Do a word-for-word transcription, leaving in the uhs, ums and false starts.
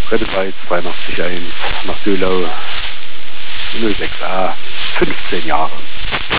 Rettenweiz dreiundachtzig eins nach Dölau null sechs a, fünfzehn Jahre.